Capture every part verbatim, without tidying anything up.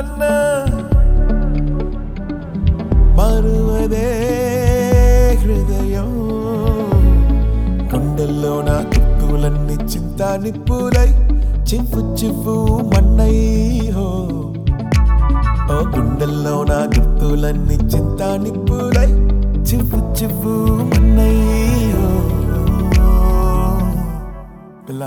మర్చిపోమన్నా మరువదే హృదయం గుండెల్లో నా గుర్తులన్నీ చింతా నిప్పులై చివ్వు చివ్వు మన్నై హో ఓ గుండెల్లో నా గుర్తులన్నీ చింతా నిప్పులై చివ్వు చివ్వు మన్నై హో పిల్ల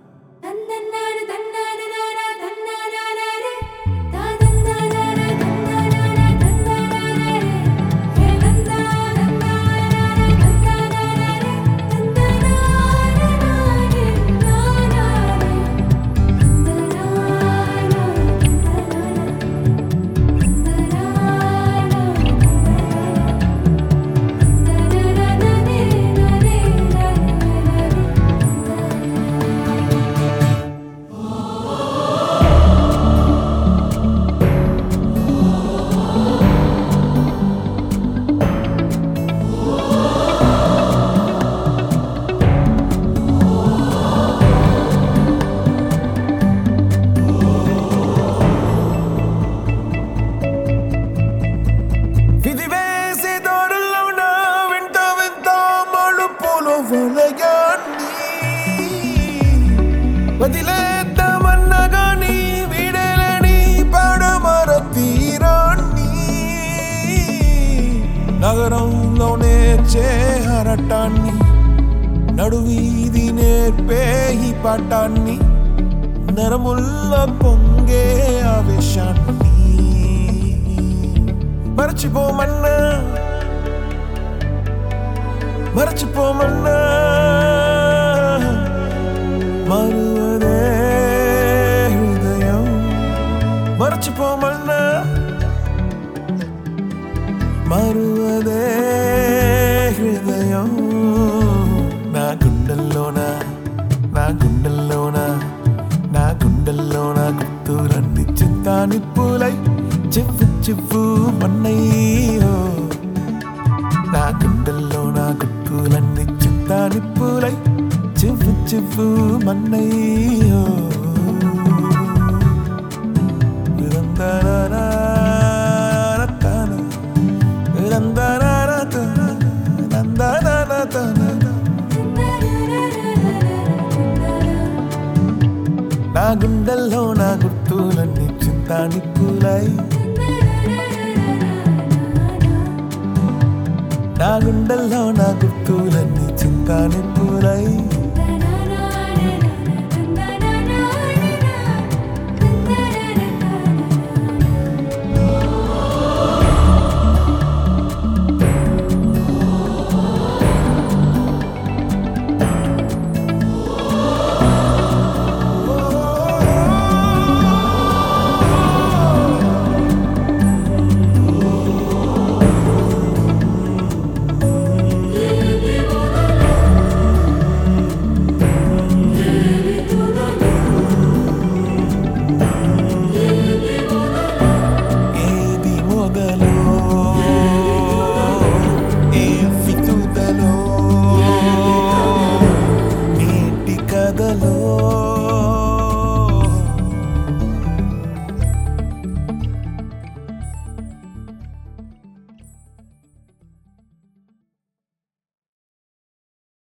వదిలేద్దామన్నగాని వీడేలేని పడమర తీరాన్ని నగరంలోనే చేరటాన్ని నడువీధి నేర్పే ఈ పాఠాన్ని నరముల్ల పొంగే ఆవేశాన్ని మరచిపోమన్నా మరచిపోమన్నా మరువదే హృదయం మరచిపోమన్నా మరువదే హృదయం నా గుండెల్లోన నా గుండెల్లోన నా గుండెల్లోన గుర్తులన్నీ చింతా నిప్పులై చివ్వు చివ్వు మన్నయ్యో నా గుండెల్లోన గుర్తులన్నీ చింతా నిప్పులై చివ్వు చివ్వు మన్నయ్యో నా గుండెల్లో నా గుర్తులన్నీ చింతా నిప్పులై నా గుండెల్లో నా గుర్తులన్నీ చింతా నిప్పులై